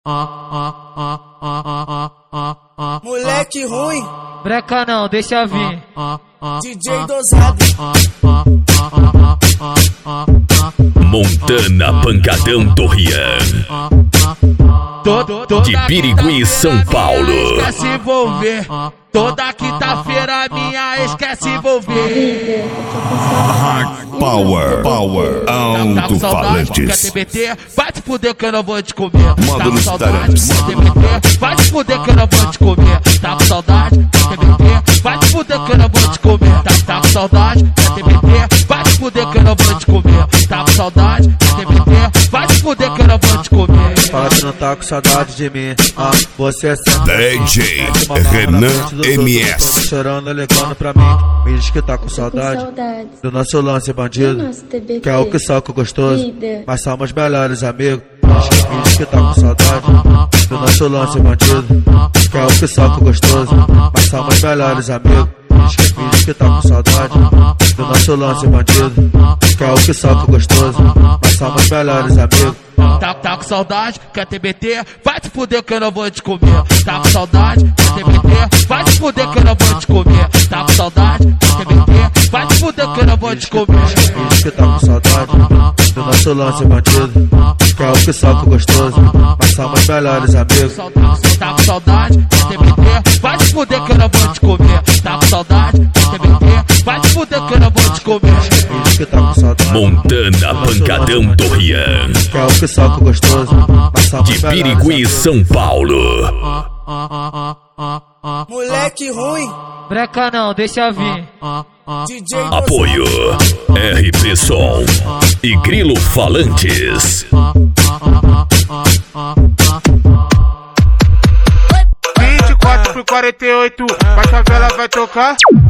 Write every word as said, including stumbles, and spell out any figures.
Moleque ruim, breca não, deixa vir. D J dosado. Montana Pancadão do Rian, de Birigui, São Paulo. Quer se envolver. Toda quinta-feira minha ex quer se envolver. Power, power, alto-falantes. Quer T B T? Vai te fuder que eu não vou te comer. Módulos Tá com saudade? tarantes. Quer T B T? Vai te fuder que eu não vou te comer. Tá com saudade? Quer T B T? Vai te fuder que eu não vou te comer. Tá, tá com saudade? Quer T B T? Vai te fuder que eu não vou te comer. Tá com saudade? Quer T B T? Vai te fuder que eu não vou te comer. Fala que não tá com saudade de mim. Ah, você é sempre D J Renan M S. chorando, ligando pra mim. Me diz que tá com saudade do nosso lance bandido, que é o que soca gostoso, mas somos melhores amigos. Me diz que tá com saudade do nosso lance bandido, que é o que soca gostoso, mas somos melhores amigos. Me diz que tá com saudade do nosso lance bandido, que é o que soca gostoso, mas somos melhores amigos. Tá, tá com saudade? Quer T B T? Vai te fuder que eu não vou te comer. Tá com saudade? Quer T B T? Vai te fuder que eu não vou te comer. Tá com saudade? Quer T B T? Vai te fuder que eu não vou te comer. Diz que tá com saudade do nosso lance bandido, que é o que soca gostoso, mas somos melhores amigos. Tá com saudade? Quer T B T? Vai te fuder que eu não vou te comer. Tá com saudade? Quer T B T? Vai te fuder que eu não vou te comer. Diz que tá com saudade Montana Pancadão do Rian, que é o que soca gostoso, mas somos de melhores Birigui, amigos. São Paulo. Moleque ruim, Breca não, deixa vir. D J dosado. Apoio R P Som e Grilo Falantes. vinte e quatro por quarenta e oito, a favela vai tocar.